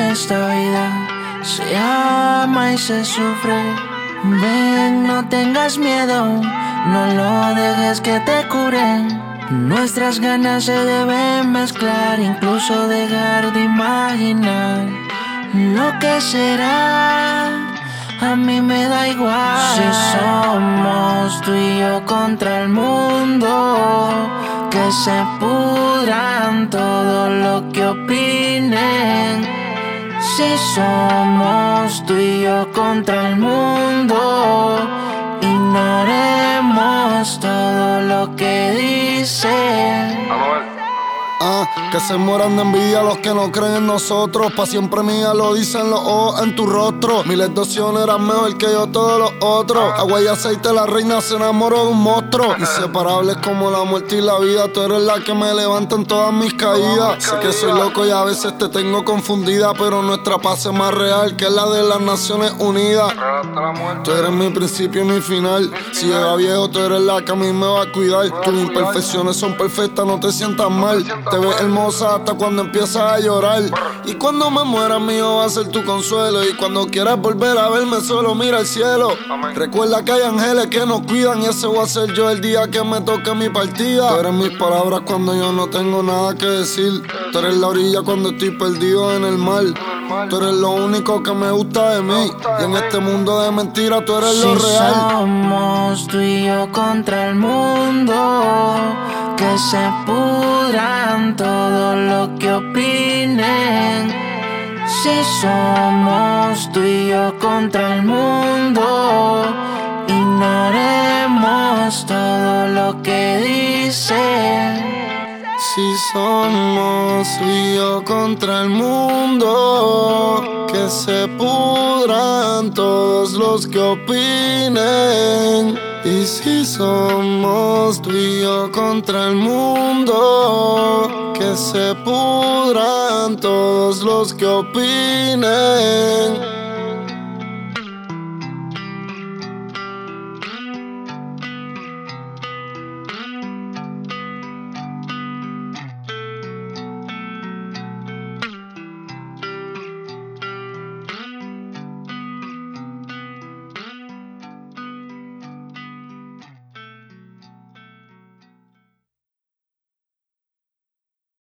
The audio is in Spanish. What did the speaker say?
esta vida se ama y se sufre. Ven, no tengas miedo, no lo dejes que te cure. Nuestras ganas se deben mezclar, incluso dejar de imaginar lo que será. A mí me da igual si somos tú y yo contra el mundo. Que se pudran todo lo que opinen. Si somos tú y yo contra el mundo, ignoremos todo lo que dicen. Que se mueran de envidia los que no creen en nosotros. Pa' siempre mía lo dicen los ojos en tu rostro. Miles de opciones eran mejor que yo todos los otros. Agua y aceite, la reina se enamoró de un monstruo. Inseparables como la muerte y la vida. Tú eres la que me levanta en todas mis caídas. Sé que soy loco y a veces te tengo confundida, pero nuestra paz es más real que la de las Naciones Unidas. Tú eres mi principio y mi final. Si llega viejo, tú eres la que a mí me va a cuidar. Tus imperfecciones son perfectas, no te sientas mal. Te ves hermosa hasta cuando empiezas a llorar. Y cuando me muera mío va a ser tu consuelo. Y cuando quieras volver a verme solo mira al cielo. Recuerda que hay ángeles que nos cuidan, y ese voy a ser yo el día que me toque mi partida. Tú eres mis palabras cuando yo no tengo nada que decir. Tú eres la orilla cuando estoy perdido en el mar. Tú eres lo único que me gusta de mí. Y en este mundo de mentiras tú eres lo real. Si somos tú y yo contra el mundo, que se pudran todo lo que opinen. Si somos tú y yo contra el mundo, ignoremos todo lo que dicen. Si somos tú y yo contra el mundo, que se pudran todos los que opinen. Y si somos tú y yo contra el mundo, que se pudran todos los que opinen.